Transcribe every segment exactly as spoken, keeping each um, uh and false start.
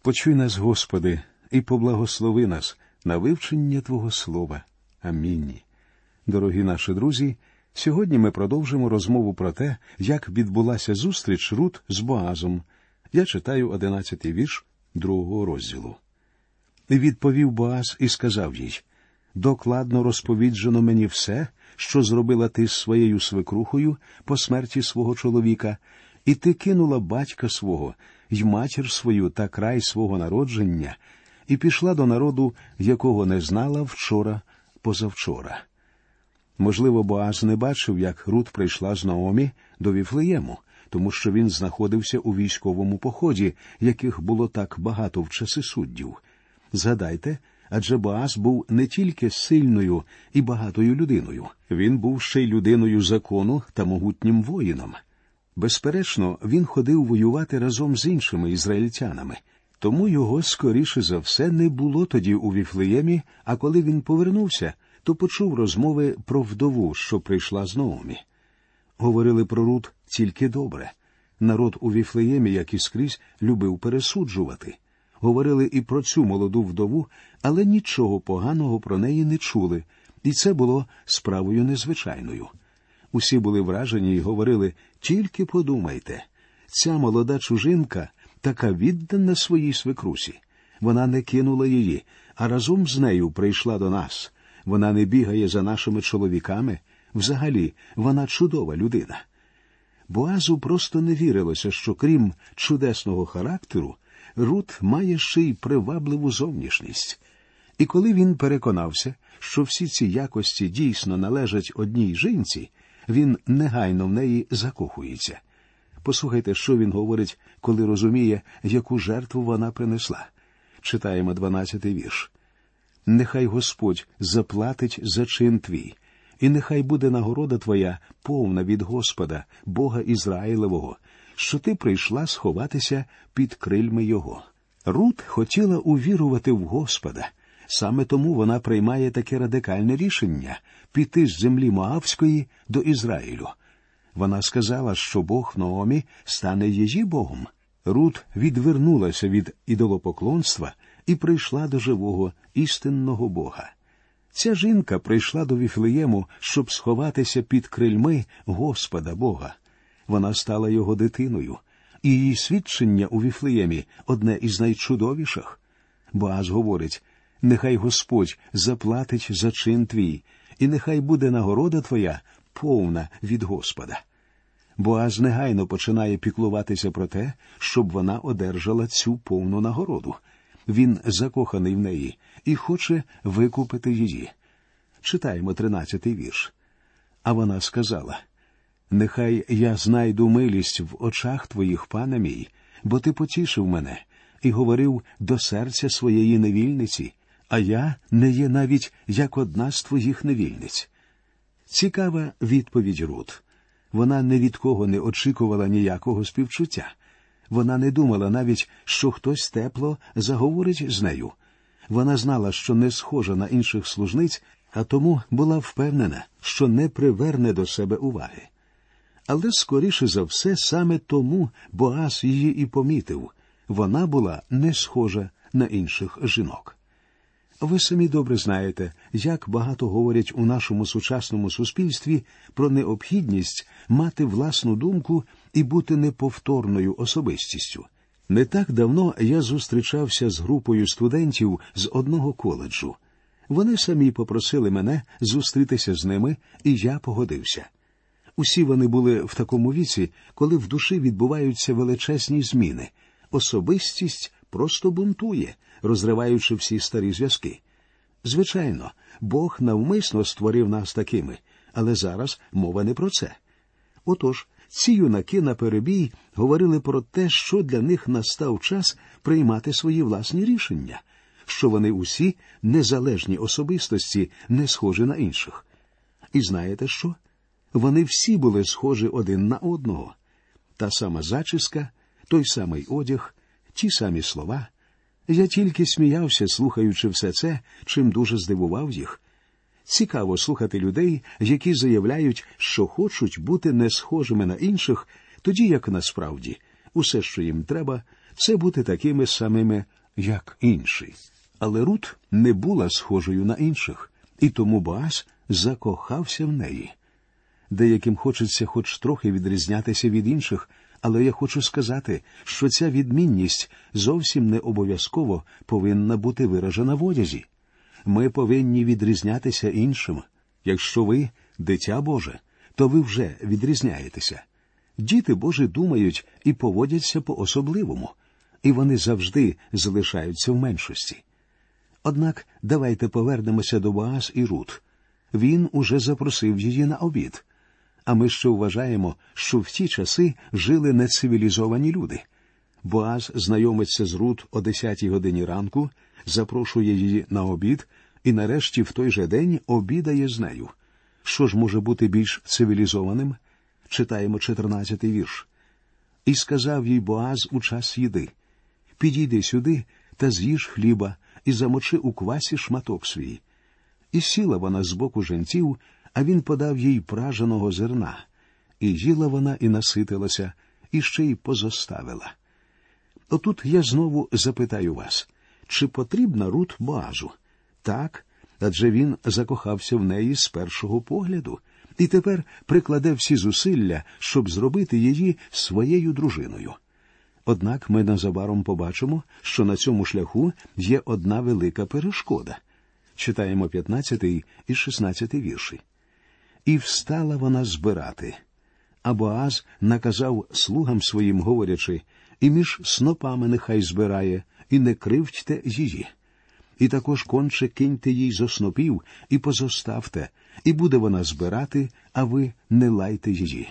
Почуй нас, Господи, і поблагослови нас на вивчення Твого Слова. Амінь. Дорогі наші друзі, сьогодні ми продовжимо розмову про те, як відбулася зустріч Рут з Боазом. Я читаю одинадцятий вірш другого розділу. «І відповів Боаз і сказав їй: докладно розповіджено мені все, що зробила ти з своєю свекрухою по смерті свого чоловіка, і ти кинула батька свого, й матір свою та край свого народження, і пішла до народу, якого не знала вчора, позавчора». Можливо, Боаз не бачив, як Рут прийшла з Наомі до Віфлеєму, тому що він знаходився у військовому поході, яких було так багато в часи суддів. Згадайте, адже Боаз був не тільки сильною і багатою людиною, він був ще й людиною закону та могутнім воїном. Безперечно, він ходив воювати разом з іншими ізраїльтянами, тому його, скоріше за все, не було тоді у Віфлеємі, а коли він повернувся, то почув розмови про вдову, що прийшла з Наомі. Говорили про Рут тільки добре. Народ у Віфлеємі, як і скрізь, любив пересуджувати. Говорили і про цю молоду вдову, але нічого поганого про неї не чули, і це було справою незвичайною. Усі були вражені і говорили: «Тільки подумайте, ця молода чужинка така віддана своїй свекрусі. Вона не кинула її, а разом з нею прийшла до нас. Вона не бігає за нашими чоловіками. Взагалі, вона чудова людина». Боазу просто не вірилося, що крім чудесного характеру, Рут має ще й привабливу зовнішність. І коли він переконався, що всі ці якості дійсно належать одній жінці, він негайно в неї закохується. Послухайте, що він говорить, коли розуміє, яку жертву вона принесла. Читаємо дванадцятий вірш. «Нехай Господь заплатить за чин твій, і нехай буде нагорода твоя повна від Господа, Бога Ізраїлевого, що ти прийшла сховатися під крильми Його». Рут хотіла увірувати в Господа. Саме тому вона приймає таке радикальне рішення – піти з землі Моавської до Ізраїлю. Вона сказала, що Бог Наомі стане її Богом. Рут відвернулася від ідолопоклонства і прийшла до живого, істинного Бога. Ця жінка прийшла до Віфлеєму, щоб сховатися під крильми Господа Бога. Вона стала його дитиною, і її свідчення у Віфлеємі одне із найчудовіших. Боаз говорить: «Нехай Господь заплатить за чин твій, і нехай буде нагорода твоя повна від Господа». Боаз негайно починає піклуватися про те, щоб вона одержала цю повну нагороду. Він закоханий в неї і хоче викупити її. Читаємо тринадцятий вірш. «А вона сказала: нехай я знайду милість в очах твоїх, пане мій, бо ти потішив мене і говорив до серця своєї невільниці, а я не є навіть як одна з твоїх невільниць». Цікава відповідь Рут. Вона ні від кого не очікувала ніякого співчуття. Вона не думала навіть, що хтось тепло заговорить з нею. Вона знала, що не схожа на інших служниць, а тому була впевнена, що не приверне до себе уваги. Але, скоріше за все, саме тому Боаз її і помітив. Вона була не схожа на інших жінок. Ви самі добре знаєте, як багато говорять у нашому сучасному суспільстві про необхідність мати власну думку і бути неповторною особистістю. Не так давно я зустрічався з групою студентів з одного коледжу. Вони самі попросили мене зустрітися з ними, і я погодився. Усі вони були в такому віці, коли в душі відбуваються величезні зміни. Особистість просто бунтує, розриваючи всі старі зв'язки. Звичайно, Бог навмисно створив нас такими, але зараз мова не про це. Отож, ці юнаки наперебій говорили про те, що для них настав час приймати свої власні рішення, що вони усі незалежні особистості, не схожі на інших. І знаєте що? Вони всі були схожі один на одного. Та сама зачіска, той самий одяг, ті самі слова. Я тільки сміявся, слухаючи все це, чим дуже здивував їх. Цікаво слухати людей, які заявляють, що хочуть бути не схожими на інших, тоді як насправді усе, що їм треба, це бути такими самими як інші. Але Рут не була схожою на інших, і тому Боаз закохався в неї. Деяким хочеться хоч трохи відрізнятися від інших, але я хочу сказати, що ця відмінність зовсім не обов'язково повинна бути виражена в одязі. Ми повинні відрізнятися іншим. Якщо ви – дитя Боже, то ви вже відрізняєтеся. Діти Божі думають і поводяться по-особливому, і вони завжди залишаються в меншості. Однак давайте повернемося до Боаз і Рут. Він уже запросив її на обід. А ми ще вважаємо, що в ті часи жили нецивілізовані люди. Боаз знайомиться з Рут о десятій годині ранку, запрошує її на обід і нарешті в той же день обідає з нею. Що ж може бути більш цивілізованим? Читаємо чотирнадцятий вірш. «І сказав їй Боаз у час їди: підійди сюди та з'їж хліба і замочи у квасі шматок свій. І сіла вона з боку жінців, а він подав їй праженого зерна. І їла вона і наситилася, і ще й позоставила». Отут я знову запитаю вас, чи потрібна Рут Боазу? Так, адже він закохався в неї з першого погляду, і тепер прикладе всі зусилля, щоб зробити її своєю дружиною. Однак ми незабаром побачимо, що на цьому шляху є одна велика перешкода. Читаємо п'ятнадцятий і шістнадцятий вірші. «І встала вона збирати. А Боаз наказав слугам своїм, говорячи: і між снопами нехай збирає, і не кривдьте її. І також конче киньте їй зо снопів, і позоставте, і буде вона збирати, а ви не лайте її».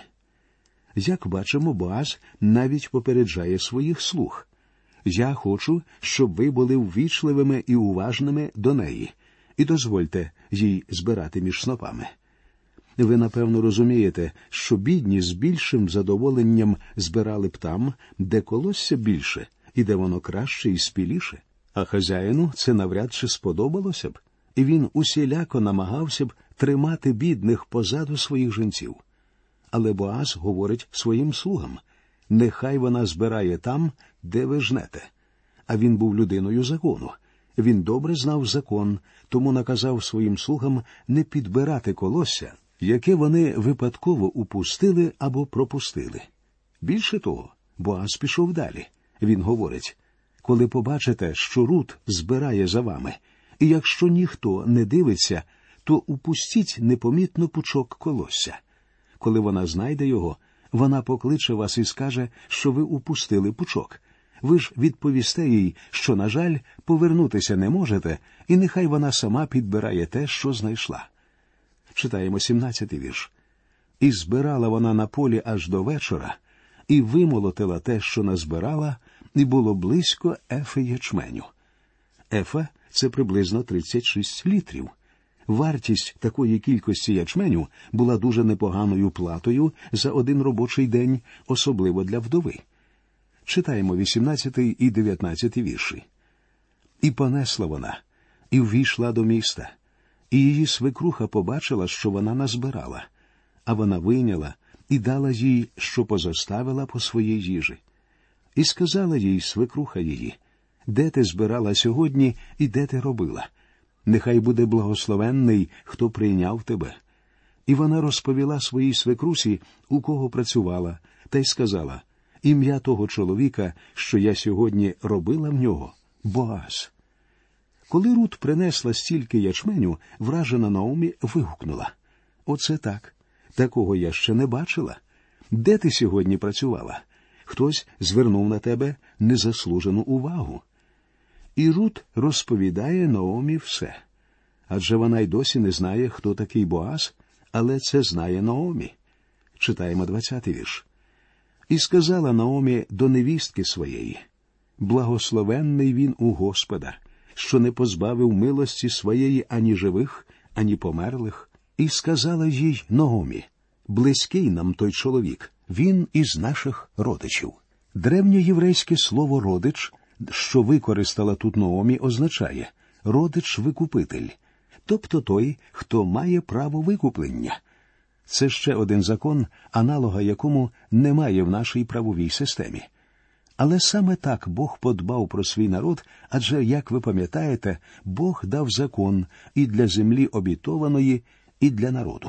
Як бачимо, Боаз навіть попереджає своїх слуг. «Я хочу, щоб ви були ввічливими і уважними до неї, і дозвольте їй збирати між снопами». Ви, напевно, розумієте, що бідні з більшим задоволенням збирали б там, де колосся більше, і де воно краще і спіліше. А хазяїну це навряд чи сподобалося б, і він усіляко намагався б тримати бідних позаду своїх жінців. Але Боаз говорить своїм слугам: «Нехай вона збирає там, де ви жнете». А він був людиною закону. Він добре знав закон, тому наказав своїм слугам не підбирати колосся, яке вони випадково упустили або пропустили. Більше того, Боаз пішов далі. Він говорить: «Коли побачите, що Рут збирає за вами, і якщо ніхто не дивиться, то упустіть непомітно пучок колосся. Коли вона знайде його, вона покличе вас і скаже, що ви упустили пучок. Ви ж відповісте їй, що, на жаль, повернутися не можете, і нехай вона сама підбирає те, що знайшла». Читаємо сімнадцятий вірш. «І збирала вона на полі аж до вечора, і вимолотила те, що назбирала, і було близько ефи ячменю». Ефа – це приблизно тридцять шість літрів. Вартість такої кількості ячменю була дуже непоганою платою за один робочий день, особливо для вдови. Читаємо вісімнадцятий і дев'ятнадцятий вірші. «І понесла вона, і ввійшла до міста, і її свекруха побачила, що вона назбирала, а вона вийняла і дала їй, що позоставила по своїй їжі. І сказала їй свекруха її: де ти збирала сьогодні і де ти робила? Нехай буде благословенний, хто прийняв тебе». І вона розповіла своїй свекрусі, у кого працювала, та й сказала: «Ім'я того чоловіка, що я сьогодні робила в нього, Боаз». Коли Рут принесла стільки ячменю, вражена Наомі вигукнула: «Оце так! Такого я ще не бачила. Де ти сьогодні працювала? Хтось звернув на тебе незаслужену увагу». І Рут розповідає Наомі все. Адже вона й досі не знає, хто такий Боаз, але це знає Наомі. Читаємо двадцятий вірш. «І сказала Наомі до невістки своєї: благословенний він у Господа, що не позбавив милості своєї ані живих, ані померлих. І сказала їй Наомі: близький нам той чоловік, він із наших родичів». Древньоєврейське слово «родич», що використала тут Наомі, означає «родич-викупитель», тобто той, хто має право викуплення. Це ще один закон, аналога якому немає в нашій правовій системі. Але саме так Бог подбав про свій народ, адже, як ви пам'ятаєте, Бог дав закон і для землі обітованої, і для народу.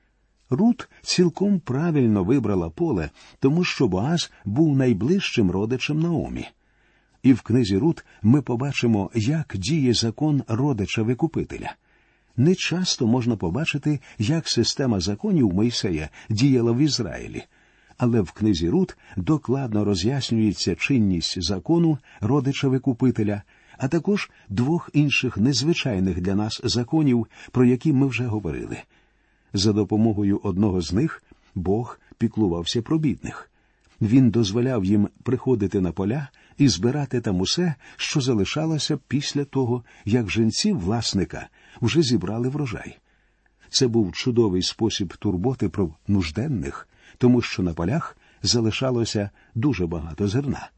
Рут цілком правильно вибрала поле, тому що Боаз був найближчим родичем Наомі. І в книзі Рут ми побачимо, як діє закон родича-викупителя. Не часто можна побачити, як система законів Мойсея діяла в Ізраїлі. Але в книзі Рут докладно роз'яснюється чинність закону родича-викупителя, а також двох інших незвичайних для нас законів, про які ми вже говорили. За допомогою одного з них Бог піклувався про бідних. Він дозволяв їм приходити на поля і збирати там усе, що залишалося після того, як жінці власника вже зібрали врожай. Це був чудовий спосіб турботи про нужденних, тому що на полях залишалося дуже багато зерна.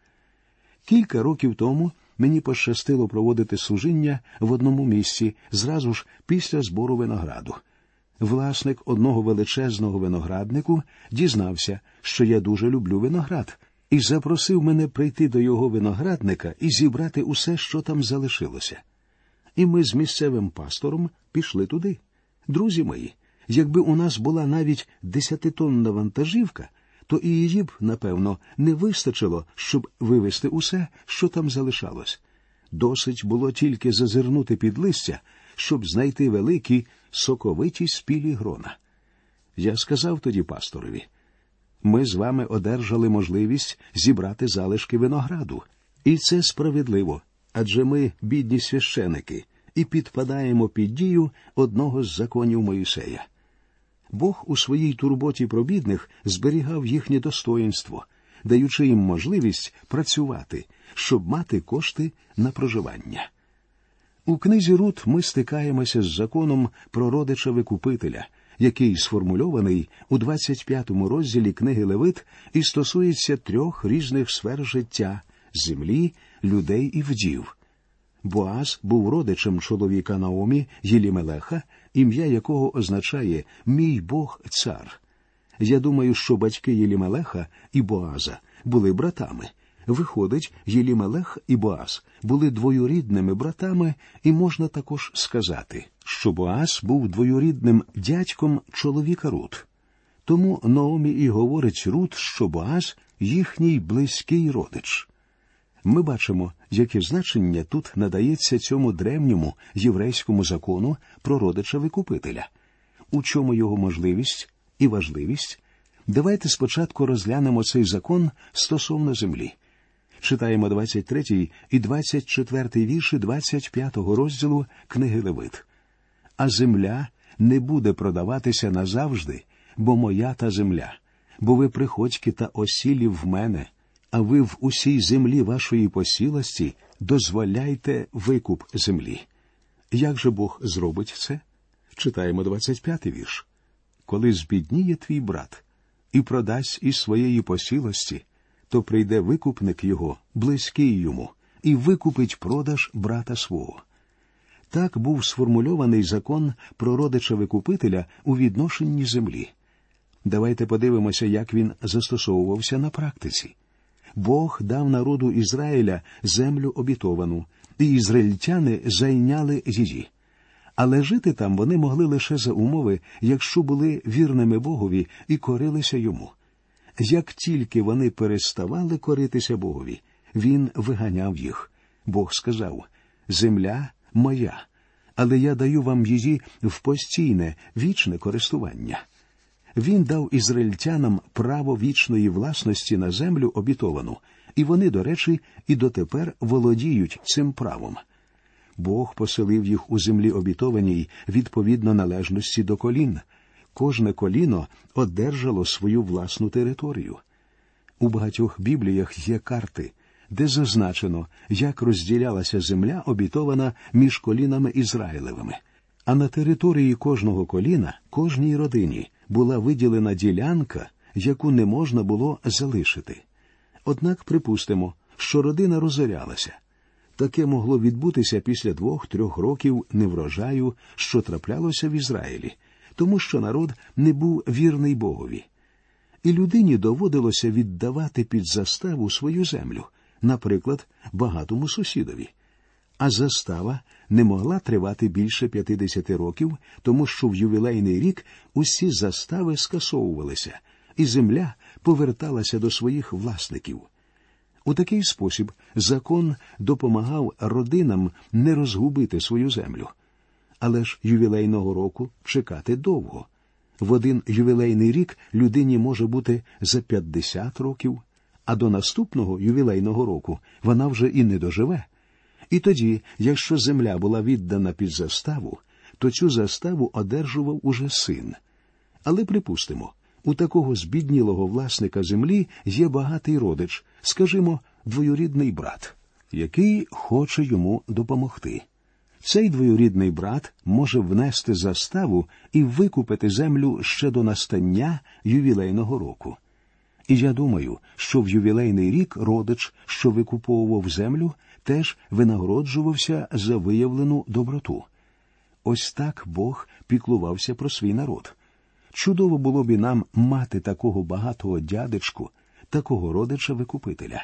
Кілька років тому мені пощастило проводити служіння в одному місці зразу ж після збору винограду. Власник одного величезного винограднику дізнався, що я дуже люблю виноград, і запросив мене прийти до його виноградника і зібрати усе, що там залишилося. І ми з місцевим пастором пішли туди. Друзі мої, якби у нас була навіть десятитонна вантажівка, то і її б, напевно, не вистачило, щоб вивезти усе, що там залишалось. Досить було тільки зазирнути під листя, щоб знайти великі, соковиті спілі грона. Я сказав тоді пасторові: ми з вами одержали можливість зібрати залишки винограду. І це справедливо, адже ми бідні священики і підпадаємо під дію одного з законів Моїсея. Бог у своїй турботі про бідних зберігав їхнє достоїнство, даючи їм можливість працювати, щоб мати кошти на проживання. У книзі Рут ми стикаємося з законом про родича-викупителя, який сформульований у двадцять п'ятому розділі книги Левит і стосується трьох різних сфер життя – землі, людей і вдів. Боаз був родичем чоловіка Наомі Єлімелеха, ім'я якого означає «мій Бог-цар». Я думаю, що батьки Єлімелеха і Боаза були братами. Виходить, Єлімелех і Боаз були двоюрідними братами, і можна також сказати, що Боаз був двоюрідним дядьком чоловіка Рут. Тому Наомі і говорить Рут, що Боаз – їхній близький родич. Ми бачимо, яке значення тут надається цьому древньому єврейському закону про родича-викупителя. У чому його можливість і важливість? Давайте спочатку розглянемо цей закон стосовно землі. Читаємо двадцять третій і двадцять четвертий вірші двадцять п'ятого розділу книги Левит. «А земля не буде продаватися назавжди, бо моя та земля, бо ви приходьки та осілі в мене, а ви в усій землі вашої посілості дозволяйте викуп землі». Як же Бог зробить це? Читаємо двадцять п'ятий вірш. «Коли збідніє твій брат і продасть із своєї посілості, то прийде викупник його, близький йому, і викупить продаж брата свого». Так був сформульований закон про родича-викупителя у відношенні землі. Давайте подивимося, як він застосовувався на практиці. Бог дав народу Ізраїля землю обітовану, і ізраїльтяни зайняли її. Але жити там вони могли лише за умови, якщо були вірними Богові і корилися йому. Як тільки вони переставали коритися Богові, він виганяв їх. Бог сказав: «Земля моя, але я даю вам її в постійне, вічне користування». Він дав ізраїльтянам право вічної власності на землю обітовану, і вони, до речі, і дотепер володіють цим правом. Бог поселив їх у землі обітованій відповідно належності до колін. Кожне коліно одержало свою власну територію. У багатьох бібліях є карти, де зазначено, як розділялася земля обітована між колінами Ізраїлевими. А на території кожного коліна, кожній родині, була виділена ділянка, яку не можна було залишити. Однак припустимо, що родина розорялася. Таке могло відбутися після двох-трьох років неврожаю, що траплялося в Ізраїлі, тому що народ не був вірний Богові. і людині доводилося віддавати під заставу свою землю, наприклад, багатому сусідові. А застава не могла тривати більше п'ятдесят років, тому що в ювілейний рік усі застави скасовувалися, і земля поверталася до своїх власників. У такий спосіб закон допомагав родинам не розгубити свою землю. Але ж ювілейного року чекати довго. В один ювілейний рік людині може бути за п'ятдесят років, а до наступного ювілейного року вона вже і не доживе. І тоді, якщо земля була віддана під заставу, то цю заставу одержував уже син. Але припустимо, у такого збіднілого власника землі є багатий родич, скажімо, двоюрідний брат, який хоче йому допомогти. Цей двоюрідний брат може внести заставу і викупити землю ще до настання ювілейного року. І я думаю, що в ювілейний рік родич, що викуповував землю, теж винагороджувався за виявлену доброту. Ось так Бог піклувався про свій народ. Чудово було б і нам мати такого багатого дядечку, такого родича-викупителя.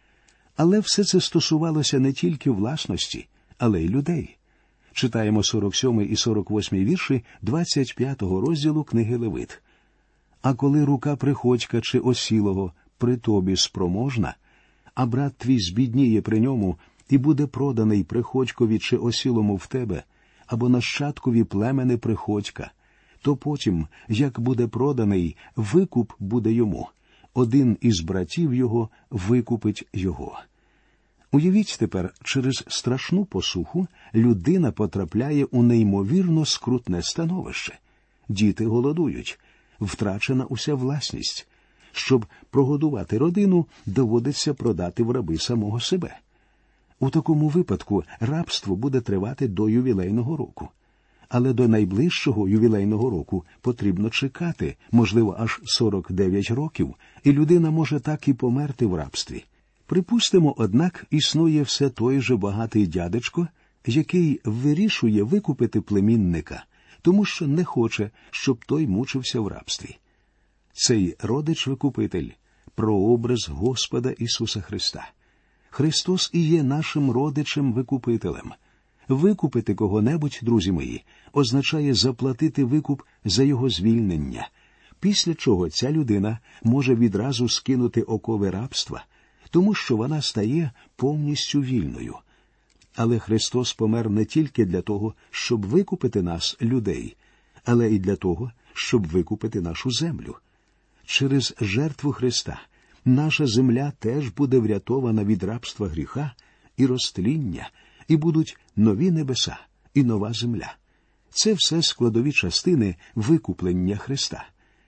Але все це стосувалося не тільки власності, але й людей. Читаємо сорок сьомий і сорок восьмий вірші двадцять п'ятого розділу книги Левит. «А коли рука приходька чи осілого при тобі спроможна, а брат твій збідніє при ньому і буде проданий приходькові чи осілому в тебе, або нащадкові племени приходька, то потім, як буде проданий, викуп буде йому, один із братів його викупить його». Уявіть тепер, через страшну посуху людина потрапляє у неймовірно скрутне становище. Діти голодують, втрачена уся власність. Щоб прогодувати родину, доводиться продати в раби самого себе. У такому випадку рабство буде тривати до ювілейного року. Але до найближчого ювілейного року потрібно чекати, можливо, аж сорок дев'ять років, і людина може так і померти в рабстві. Припустимо, однак, існує все той же багатий дядечко, який вирішує викупити племінника, тому що не хоче, щоб той мучився в рабстві. Цей родич-викупитель – прообраз Господа Ісуса Христа. Христос і є нашим родичем-викупителем. Викупити кого-небудь, друзі мої, означає заплатити викуп за його звільнення, після чого ця людина може відразу скинути окови рабства, тому що вона стає повністю вільною. Але Христос помер не тільки для того, щоб викупити нас, людей, але і для того, щоб викупити нашу землю. Через жертву Христа наша земля теж буде врятована від рабства гріха і розтління, і будуть нові небеса і нова земля. Це все складові частини викуплення Христа.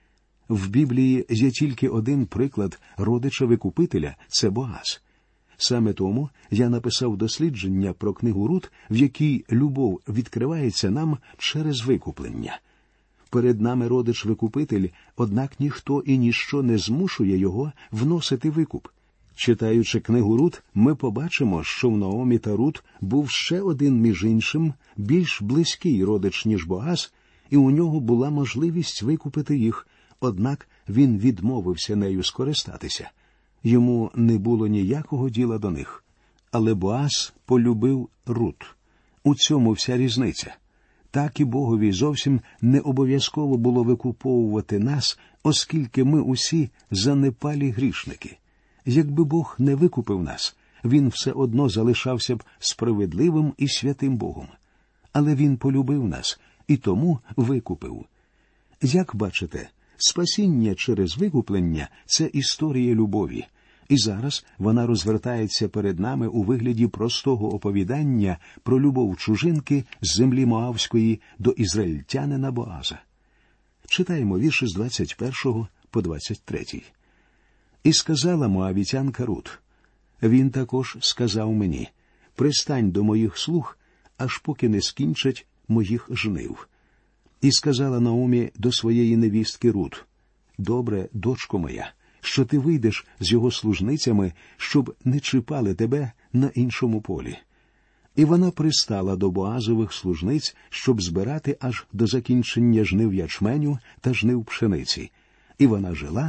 В Біблії є тільки один приклад родича-викупителя – це Боаз. Саме тому я написав дослідження про книгу Рут, в якій любов відкривається нам через викуплення. Перед нами родич-викупитель, однак ніхто і ніщо не змушує його вносити викуп. Читаючи книгу Рут, ми побачимо, що в Наомі та Рут був ще один, між іншим, більш близький родич, ніж Боаз, і у нього була можливість викупити їх, однак він відмовився нею скористатися. Йому не було ніякого діла до них. Але Боаз полюбив Рут. У цьому вся різниця. Так і Богові зовсім не обов'язково було викуповувати нас, оскільки ми усі занепалі грішники. Якби Бог не викупив нас, Він все одно залишався б справедливим і святим Богом. Але Він полюбив нас і тому викупив. Як бачите, спасіння через викуплення – це історія любові. І зараз вона розвертається перед нами у вигляді простого оповідання про любов чужинки з землі Моавської до ізраїльтянина Боаза. Читаємо вірші з двадцять першого по двадцять третій. «І сказала моавітянка Рут, він також сказав мені, пристань до моїх слуг, аж поки не скінчать моїх жнив. І сказала Наомі до своєї невістки Рут, добре, дочко моя, що ти вийдеш з його служницями, щоб не чіпали тебе на іншому полі. І вона пристала до Боазових служниць, щоб збирати аж до закінчення жнив ячменю та жнив пшениці. І вона жила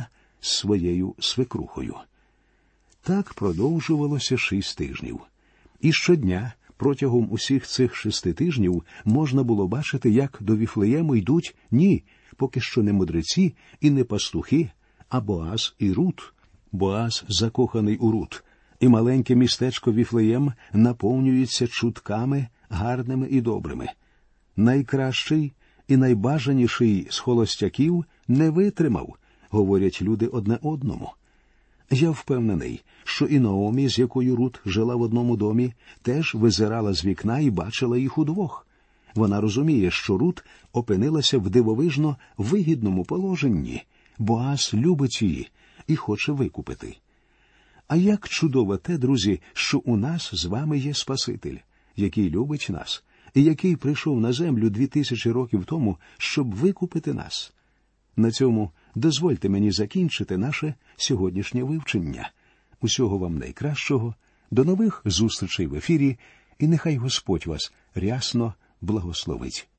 з своєю свекрухою. Так продовжувалося шість тижнів. І щодня, протягом усіх цих шести тижнів, можна було бачити, як до Віфлеєму йдуть, ні, поки що не мудреці і не пастухи, а Боаз і Рут. Боаз закоханий у Рут, і маленьке містечко Віфлеєм наповнюється чутками гарними і добрими. Найкращий і найбажаніший з холостяків не витримав, говорять люди одне одному. Я впевнений, що і Наомі, з якою Рут жила в одному домі, теж визирала з вікна і бачила їх удвох. Вона розуміє, що Рут опинилася в дивовижно вигідному положенні. Боаз любить її і хоче викупити. А як чудово те, друзі, що у нас з вами є Спаситель, який любить нас, і який прийшов на землю дві тисячі років тому, щоб викупити нас. На цьому дозвольте мені закінчити наше сьогоднішнє вивчення. Усього вам найкращого, до нових зустрічей в ефірі, і нехай Господь вас рясно благословить.